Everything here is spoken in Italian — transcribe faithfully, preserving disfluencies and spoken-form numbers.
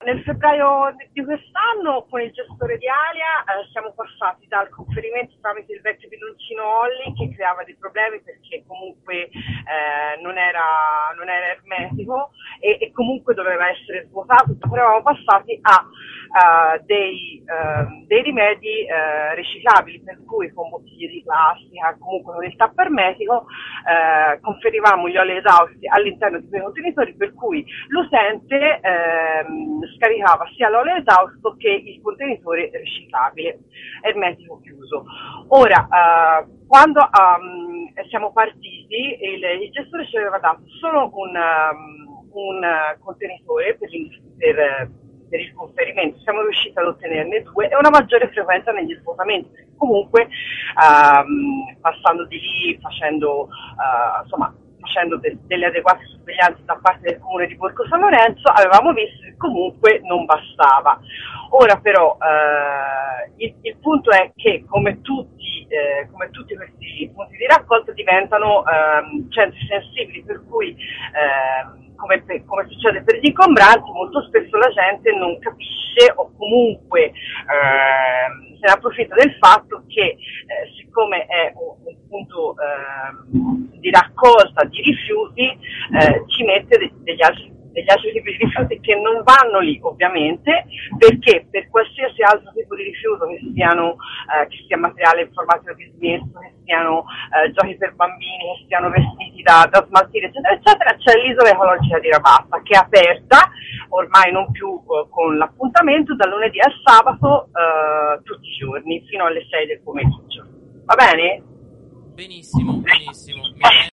Nel febbraio di quest'anno con il gestore di Alia eh, siamo passati dal conferimento tramite il vecchio bidoncino Olli che creava dei problemi perché comunque eh, non, era, non era ermetico e, e comunque doveva essere svuotato, però eravamo passati a Uh, dei, uh, dei rimedi uh, riciclabili, per cui con bottiglie di plastica, comunque con il tappo ermetico, uh, conferivamo gli oli esausti all'interno di quei contenitori, per cui l'utente uh, scaricava sia l'olio esausto che il contenitore riciclabile, ermetico chiuso. Ora, uh, quando um, siamo partiti, il, il gestore ci aveva dato solo un, um, un contenitore per, per per il conferimento, siamo riusciti ad ottenerne due e una maggiore frequenza negli svuotamenti, perché comunque um, passando di lì, facendo uh, insomma facendo de- delle adeguate sorveglianze da parte del comune di Borgo San Lorenzo, avevamo visto che comunque non bastava. Ora però eh, il, il punto è che come tutti, eh, come tutti questi punti di raccolta diventano eh, centri sensibili, per cui eh, come, per, come succede per gli ingombranti, molto spesso la gente non capisce o comunque eh, se ne approfitta del fatto che eh, siccome è un, un punto eh, di raccolta di rifiuti eh, ci mette de- degli altri degli altri tipi di rifiuti che non vanno lì ovviamente, perché per qualsiasi altro tipo di rifiuto, che siano eh, che sia materiale informatico dismesso, che siano eh, giochi per bambini, che siano vestiti da, da smaltire eccetera eccetera, c'è l'isola ecologica di Rabassa che è aperta ormai non più eh, con l'appuntamento dal lunedì al sabato eh, tutti i giorni fino alle sei del pomeriggio. Va bene? Benissimo, benissimo. Mi